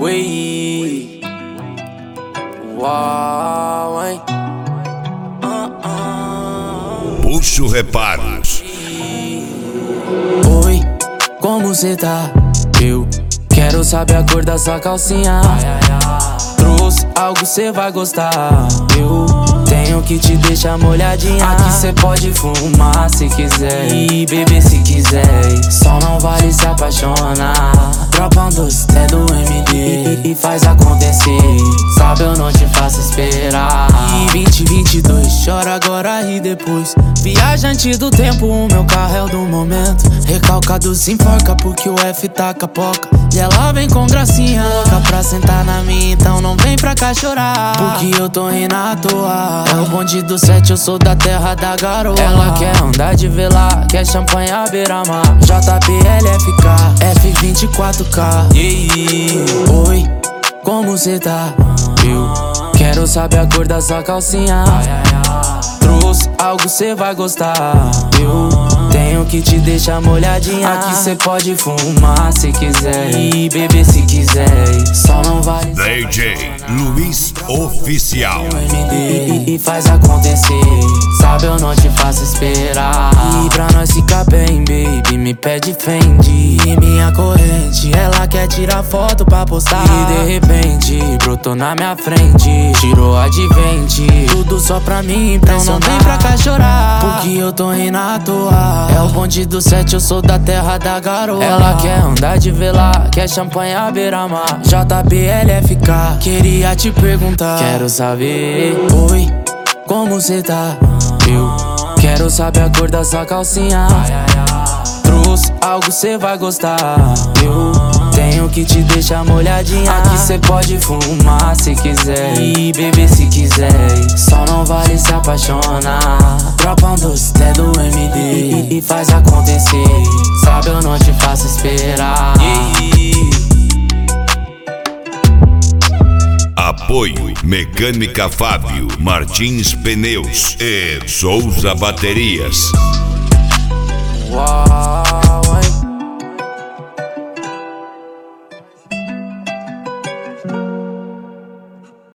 Ui. Uau, hein? Puxo Reparos. Oi, como cê tá? Eu quero saber a cor da sua calcinha. Trouxe algo cê vai gostar. Eu tenho que te deixar molhadinha. Aqui cê pode fumar se quiser e beber se quiser. Só não vale se apaixonar. Dropa um doce, é do MD e faz acontecer. Sabe, eu não te faço esperar. E 2022, chora agora e depois. Viajante do tempo, o meu carro é o do momento. Recalcado se enforca porque o F tá capoca. E ela vem com gracinha louca pra sentar na minha, então não vem pra cá chorar, porque eu tô rindo à toa. É o bonde do 7, eu sou da terra da garoa. Ela quer andar de velar, quer champanhe à beira-mar. JPLFK, F24K. Oi, como cê tá? Eu quero saber a cor da sua calcinha. Trouxe algo cê vai gostar. Eu tenho que te deixar molhadinha. Aqui cê pode fumar se quiser e beber se quiser. Só não vale DJ Luiz Oficial. MD e faz acontecer. Sabe, eu não te faço esperar. E pra nós ficar bem, baby, me pede Fendi. E minha corrente, ela quer tirar foto pra postar. E de repente, brotou na minha frente. Tirou advente, tudo só pra mim impressionar. Então não vem pra cá chorar, porque eu tô rindo à toa. É o bonde do 7, eu sou da terra da garoa. Ela quer andar de velar, quer champanhe à beira-mar. JPLFK, queria te perguntar. Quero saber, oi, como cê tá? Eu quero saber a cor da sua calcinha. Trouxe algo cê vai gostar. Eu tenho que te deixar molhadinha. Aqui cê pode fumar se quiser e beber se quiser. Só não vale se apaixonar. Dropa um doce, é do MD e faz acontecer. Sabe, eu não te faço esperar. Apoio Mecânica Fábio, Martins Pneus e Souza Baterias. Uau.